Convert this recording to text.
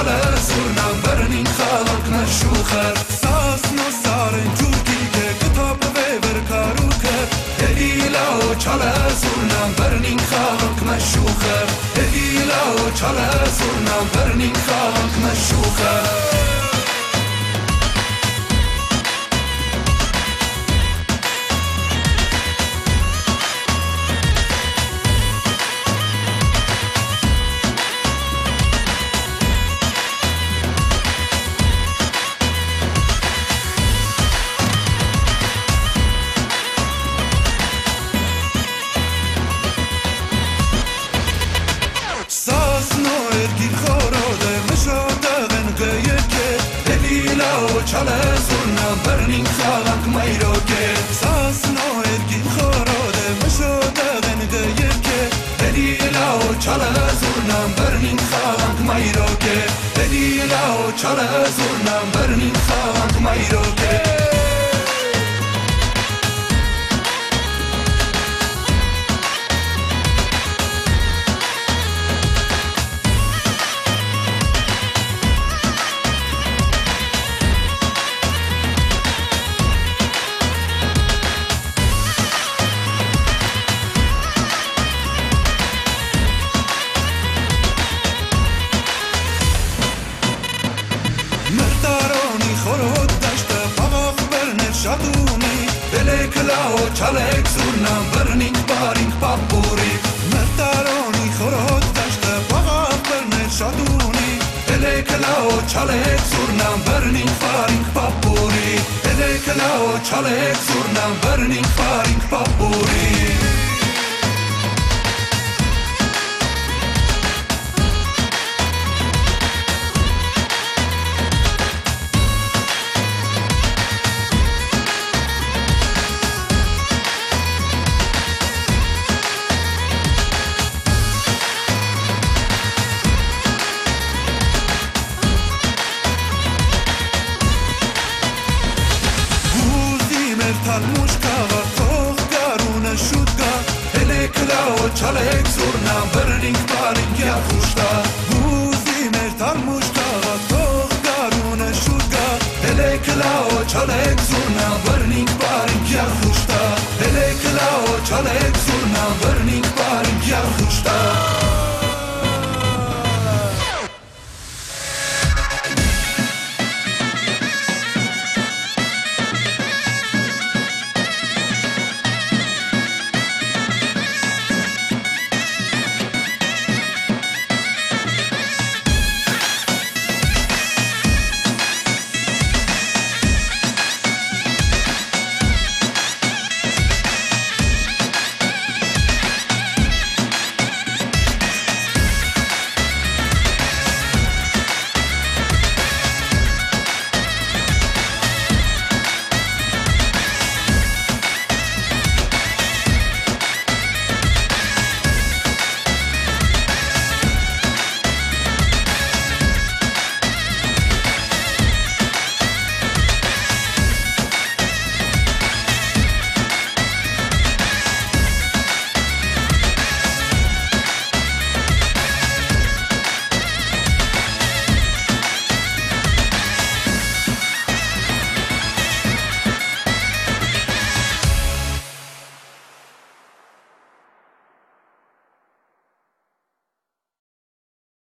چاله زورنم برنین خلق نشوخر ساس نو سارن جوکی که کتاب ویور کارو کرد ایلا و چاله زورنم برنین خلق نشوخر ایلا و چاله زورنم برنین خلق نشوخر چاله زورنم برنین خلق میرو که ساس نو ارگین خوراده مشو دغن که دلیلا و چاله زورنم برنین خلق میرو که دلیلا و چاله زورنم برنین خلق میرو که چالک زورنم برنینگ بارینگ پاپوری مرتارونی خورد داشته باغ برنه شادونی الکلاو چالک زورنم برنینگ بارینگ پاپوری الکلاو چالک زورنم برنینگ بارینگ پاپوری چالک زورنم برنینگ بارینگ یا خوشتا بوزی مرتال مشتاق توخ دارون شوگا الکلاو چالک زورنم برنینگ بارینگ یا خوشتا الکلاو چالک زورنم برنینگ بارینگ یا خوشتا